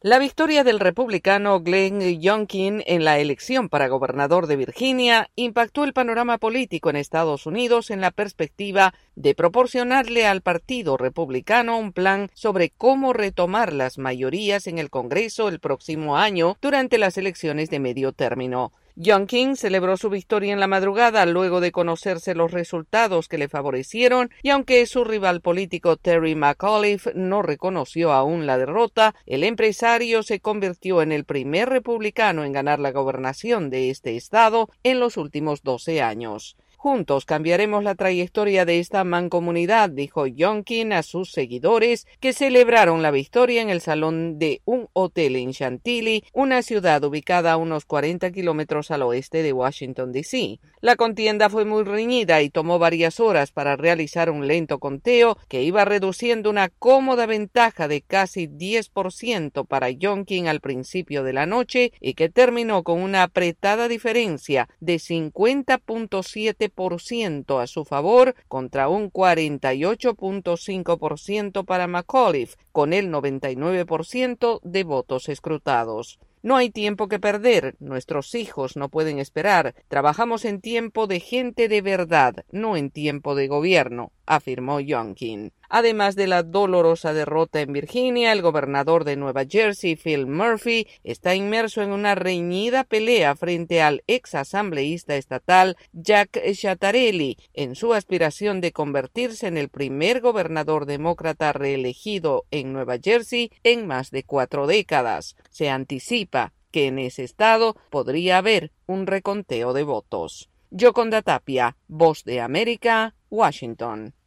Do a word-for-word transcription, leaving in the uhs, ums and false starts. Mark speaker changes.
Speaker 1: La victoria del republicano Glenn Youngkin en la elección para gobernador de Virginia impactó el panorama político en Estados Unidos en la perspectiva de proporcionarle al Partido Republicano un plan sobre cómo retomar las mayorías en el Congreso el próximo año durante las elecciones de medio término. Youngkin celebró su victoria en la madrugada luego de conocerse los resultados que le favorecieron y aunque su rival político Terry McAuliffe no reconoció aún la derrota, el empresario se convirtió en el primer republicano en ganar la gobernación de este estado en los últimos doce años. Juntos cambiaremos la trayectoria de esta mancomunidad, dijo Youngkin a sus seguidores, que celebraron la victoria en el salón de un hotel en Chantilly, una ciudad ubicada a unos cuarenta kilómetros al oeste de Washington, D C La contienda fue muy reñida y tomó varias horas para realizar un lento conteo que iba reduciendo una cómoda ventaja de casi diez por ciento para Youngkin al principio de la noche y que terminó con una apretada diferencia de cincuenta punto siete por ciento a su favor contra un cuarenta y ocho punto cinco por ciento para McAuliffe, con el noventa y nueve por ciento de votos escrutados. No hay tiempo que perder, nuestros hijos no pueden esperar, trabajamos en tiempo de gente de verdad, no en tiempo de gobierno, afirmó Youngkin. Además de la dolorosa derrota en Virginia, el gobernador de Nueva Jersey, Phil Murphy, está inmerso en una reñida pelea frente al ex asambleísta estatal Jack Ciattarelli en su aspiración de convertirse en el primer gobernador demócrata reelegido en Nueva Jersey en más de cuatro décadas. Se anticipa que en ese estado podría haber un reconteo de votos. Yoconda Tapia, Voz de América, Washington.